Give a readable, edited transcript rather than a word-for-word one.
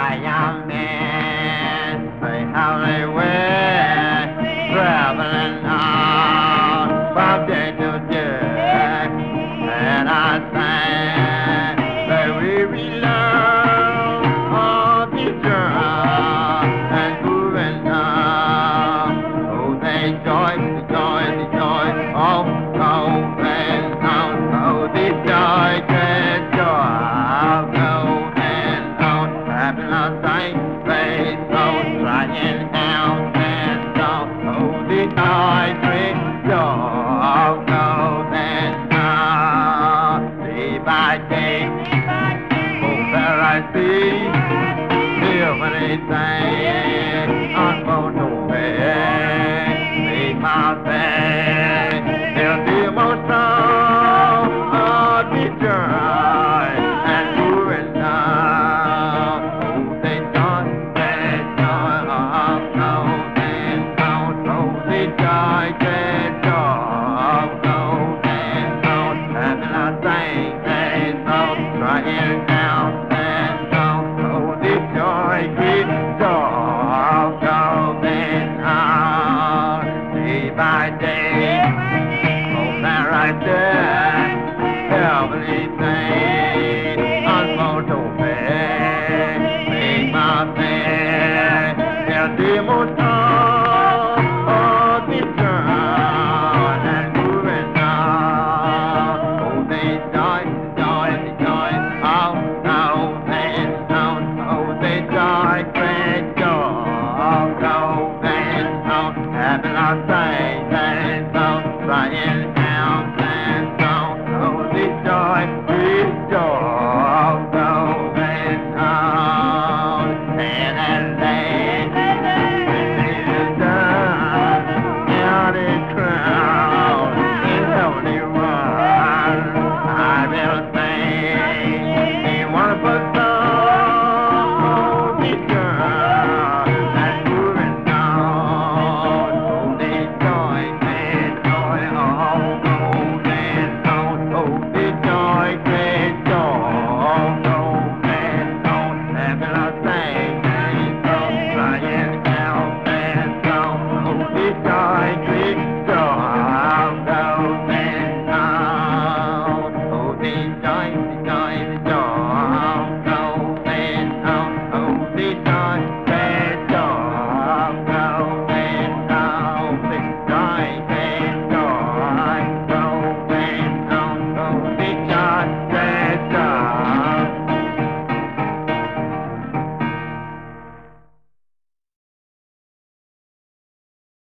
young men, say how they went, traveling on from day to day, and I sang that we belong on the journey and moving on. Oh, they joy, the joy, the joy of going on. Oh, the joy, great joy of going on. Having a sight, face, so trying out and on. Oh, the joy, great joy of going on. Day by day, oh, there I see, hear when they say, I'm going to bed. Make my